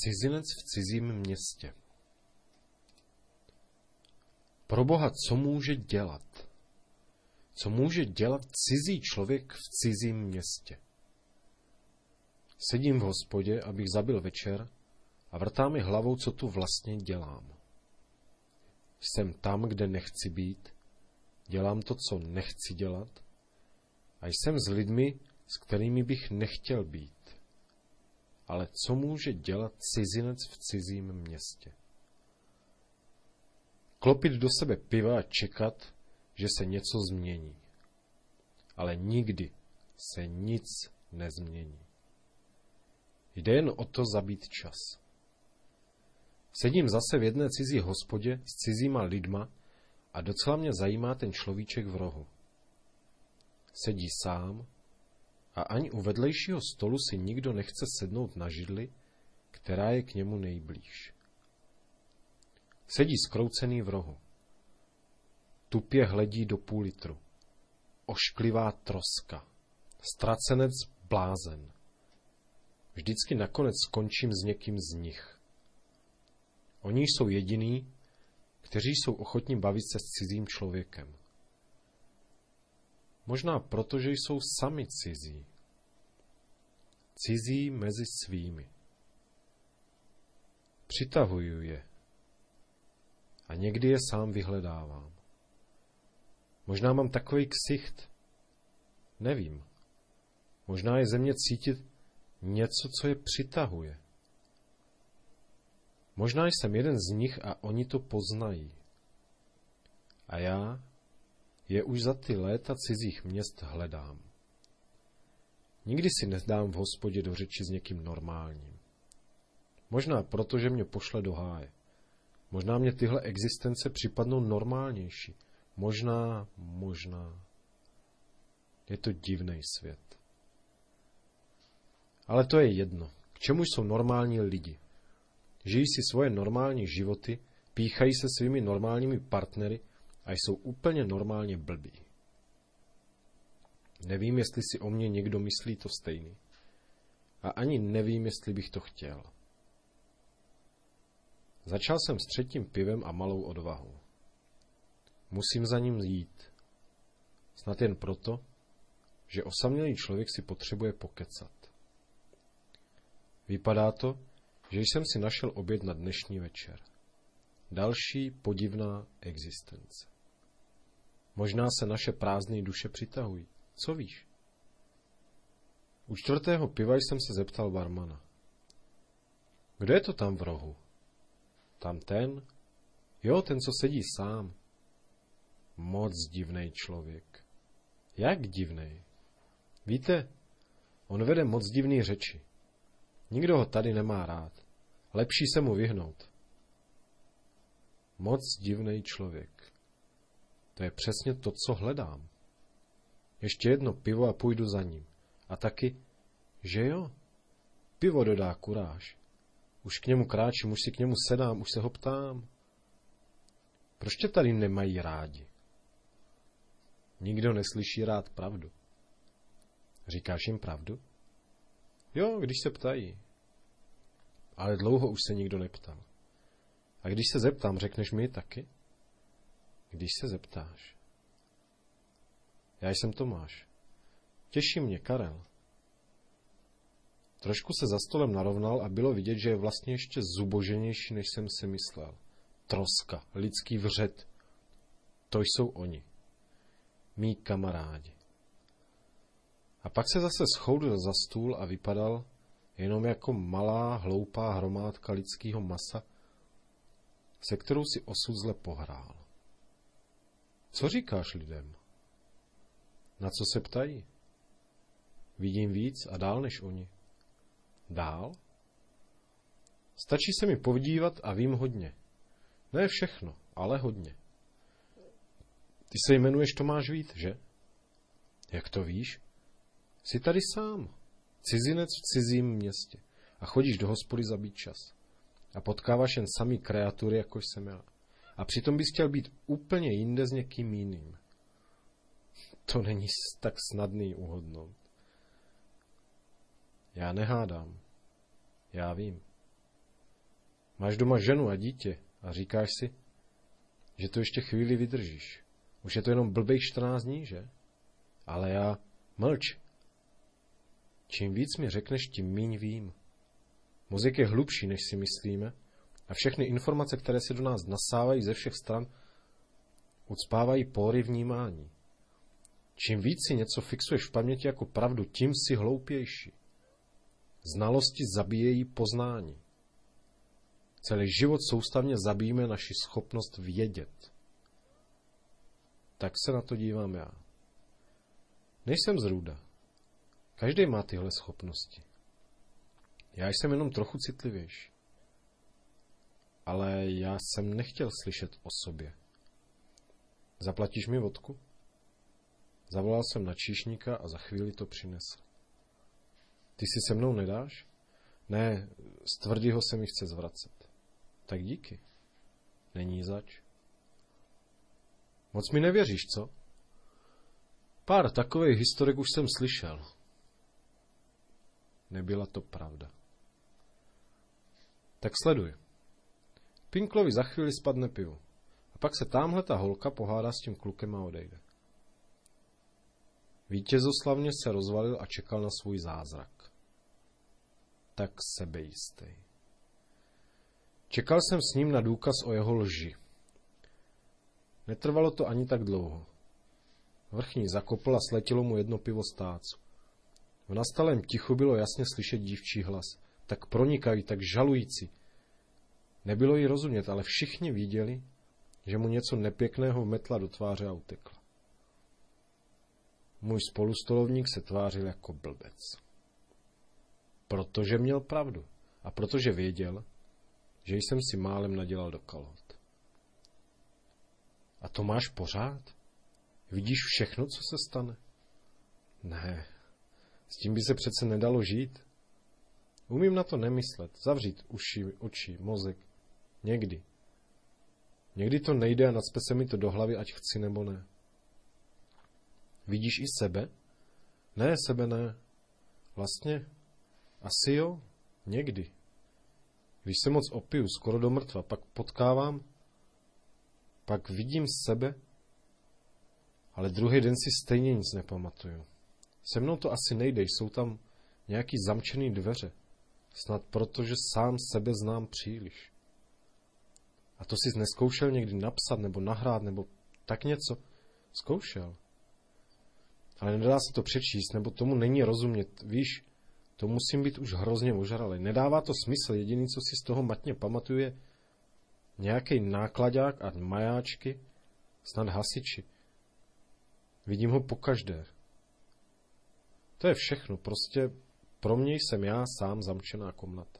Cizinec v cizím městě. Proboha, co může dělat? Co může dělat cizí člověk v cizím městě? Sedím v hospodě, abych zabil večer, a vrtá mi hlavou, co tu vlastně dělám. Jsem tam, kde nechci být, dělám to, co nechci dělat, a jsem s lidmi, s kterými bych nechtěl být. Ale co může dělat cizinec v cizím městě? Klopit do sebe piva a čekat, že se něco změní. Ale nikdy se nic nezmění. Jde jen o to zabít čas. Sedím zase v jedné cizí hospodě s cizíma lidma a docela mě zajímá ten človíček v rohu. Sedí sám a ani u vedlejšího stolu si nikdo nechce sednout na židli, která je k němu nejblíž. Sedí zkroucený v rohu. Tupě hledí do půl litru. Ošklivá troska. Ztracenec blázen. Vždycky nakonec skončím s někým z nich. Oni jsou jediní, kteří jsou ochotní bavit se s cizím člověkem. Možná proto, že jsou sami cizí. Cizí mezi svými. Přitahuju je. A někdy je sám vyhledávám. Možná mám takový ksicht. Nevím. Možná je ze mě cítit něco, co je přitahuje. Možná jsem jeden z nich a oni to poznají. A já je už za ty léta cizích měst hledám. Nikdy si nedám v hospodě do řeči s někým normálním. Možná proto, že mě pošle do háje. Možná mě tyhle existence připadnou normálnější. Možná. Je to divný svět. Ale to je jedno. K čemu jsou normální lidi? Žijí si svoje normální životy, píchají se svými normálními partnery a jsou úplně normálně blbí. Nevím, jestli si o mně někdo myslí to stejný. A ani nevím, jestli bych to chtěl. Začal jsem s 3. pivem a malou odvahou. Musím za ním jít. Snad jen proto, že osamělý člověk si potřebuje pokecat. Vypadá to, že jsem si našel oběd na dnešní večer. Další podivná existence. Možná se naše prázdné duše přitahují. Co víš? U 4. piva jsem se zeptal barmana. Kdo je to tam v rohu? Tam ten? Jo, ten, co sedí sám. Moc divnej člověk. Jak divnej? Víte, on vede moc divný řeči. Nikdo ho tady nemá rád. Lepší se mu vyhnout. Moc divnej člověk. To je přesně to, co hledám. Ještě jedno pivo a půjdu za ním. A taky, že jo? Pivo dodá kuráž. Už k němu kráčím, už si k němu sedám, už se ho ptám. Proč tě tady nemají rádi? Nikdo neslyší rád pravdu. Říkáš jim pravdu? Jo, když se ptají. Ale dlouho už se nikdo neptal. A když se zeptám, řekneš mi taky? Když se zeptáš. Já jsem Tomáš. Těší mě, Karel. Trošku se za stolem narovnal a bylo vidět, že je vlastně ještě zuboženější, než jsem si myslel. Troska, lidský vřet. To jsou oni. Mí kamarádi. A pak se zase schoudil za stůl a vypadal jenom jako malá, hloupá hromádka lidského masa, se kterou si osud zle pohrál. Co říkáš lidem? Na co se ptají? Vidím víc a dál než oni. Dál? Stačí se mi podívat a vím hodně. Ne všechno, ale hodně. Ty se jmenuješ Tomáš Vít, že? Jak to víš? Jsi tady sám, cizinec v cizím městě a chodíš do hospody zabít čas. A potkáváš jen samý kreatury, jako jsem já. A přitom bys chtěl být úplně jinde s někým jiným. To není tak snadný uhodnout. Já nehádám. Já vím. Máš doma ženu a dítě a říkáš si, že to ještě chvíli vydržíš. Už je to jenom blbých 14 dní, že? Ale já mlč. Čím víc mi řekneš, tím míň vím. Mozek je hlubší, než si myslíme, a všechny informace, které se do nás nasávají ze všech stran, ucpávají póry vnímání. Čím víc si něco fixuješ v paměti jako pravdu, tím si hloupější. Znalosti zabíjejí poznání. Celý život soustavně zabijíme naši schopnost vědět. Tak se na to dívám já. Nejsem zrůda. Každý má tyhle schopnosti. Já jsem jenom trochu citlivější. Ale já jsem nechtěl slyšet o sobě. Zaplatíš mi vodku? Zavolal jsem na číšníka a za chvíli to přinesl. Ty si se mnou nedáš? Ne, z tvrdýho se mi chce zvracet. Tak díky. Není zač. Moc mi nevěříš, co? Pár takových historek už jsem slyšel. Nebyla to pravda. Tak sleduj. Pinklovi za chvíli spadne pivo. A pak se támhle ta holka pohádá s tím klukem a odejde. Vítězoslavně se rozvalil a čekal na svůj zázrak. Tak sebejistý. Čekal jsem s ním na důkaz o jeho lži. Netrvalo to ani tak dlouho. Vrchní zakopl a sletělo mu jedno pivo z tácu. V nastalém tichu bylo jasně slyšet dívčí hlas. Tak pronikavý, tak žalující. Nebylo jí rozumět, ale všichni viděli, že mu něco nepěkného vmetla do tváře a utekla. Můj spolustolovník se tvářil jako blbec. Protože měl pravdu a protože věděl, že jsem si málem nadělal do kalhot. A to máš pořád? Vidíš všechno, co se stane? Ne, s tím by se přece nedalo žít. Umím na to nemyslet, zavřít uši, oči, mozek. Někdy. Někdy to nejde a nacpe se mi to do hlavy, ať chci nebo ne. Vidíš i sebe? Ne, sebe ne. Vlastně, asi jo, někdy. Když se moc opiju, skoro do mrtva, pak potkávám, pak vidím sebe, ale druhý den si stejně nic nepamatuju. Se mnou to asi nejde, jsou tam nějaký zamčený dveře. Snad proto, že sám sebe znám příliš. A to jsi neskoušel někdy napsat nebo nahrát nebo tak něco? Zkoušel. Ale nedá se to přečíst, nebo tomu není rozumět. Víš, to musím být už hrozně ožralý. Nedává to smysl, jediný, co si z toho matně pamatuje, nějaký nákladák a majáčky, snad hasiči. Vidím ho pokaždé. To je všechno, prostě pro mě jsem já sám zamčená komnata.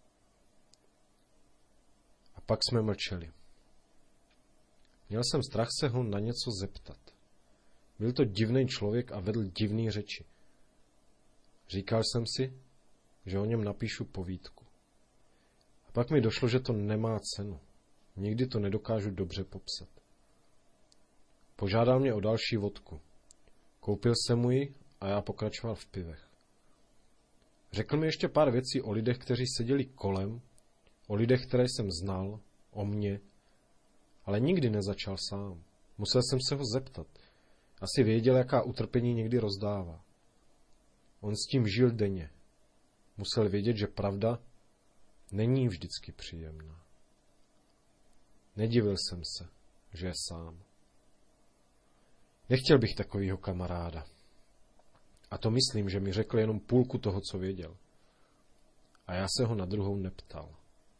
A pak jsme mlčeli. Měl jsem strach se ho na něco zeptat. Byl to divný člověk a vedl divný řeči. Říkal jsem si, že o něm napíšu povídku. A pak mi došlo, že to nemá cenu. Nikdy to nedokážu dobře popsat. Požádal mě o další vodku. Koupil jsem mu ji a já pokračoval v pivech. Řekl mi ještě pár věcí o lidech, kteří seděli kolem, o lidech, které jsem znal, o mně, ale nikdy nezačal sám. Musel jsem se ho zeptat. Asi věděl, jaká utrpení někdy rozdává. On s tím žil denně. Musel vědět, že pravda není vždycky příjemná. Nedivil jsem se, že je sám. Nechtěl bych takovýho kamaráda. A to myslím, že mi řekl jenom půlku toho, co věděl. A já se ho na druhou neptal.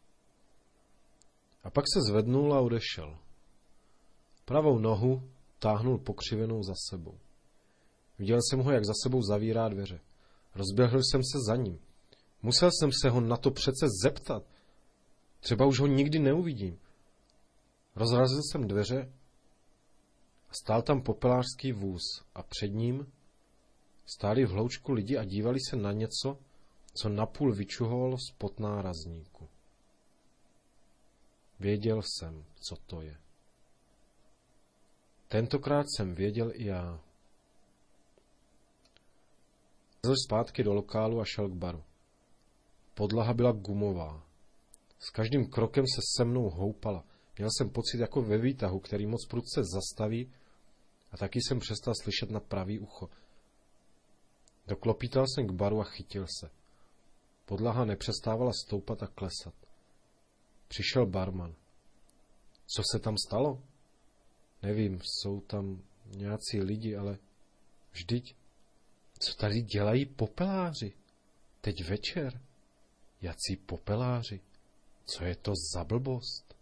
A pak se zvednul a odešel. Pravou nohu táhnul pokřivenou za sebou. Viděl jsem ho, jak za sebou zavírá dveře. Rozběhl jsem se za ním. Musel jsem se ho na to přece zeptat. Třeba už ho nikdy neuvidím. Rozrazil jsem dveře a stál tam popelářský vůz a před ním stáli v hloučku lidi a dívali se na něco, co napůl vyčuhovalo spod nárazníku. Věděl jsem, co to je. Tentokrát jsem věděl i já. Zlez zpátky do lokálu a šel k baru. Podlaha byla gumová. S každým krokem se mnou houpala. Měl jsem pocit jako ve výtahu, který moc prudce zastaví, a taky jsem přestal slyšet na pravý ucho. Doklopítal jsem k baru a chytil se. Podlaha nepřestávala stoupat a klesat. Přišel barman. Co se tam stalo? Nevím, jsou tam nějací lidi, ale vždyť, co tady dělají popeláři? Teď večer. Jací popeláři? Co je to za blbost?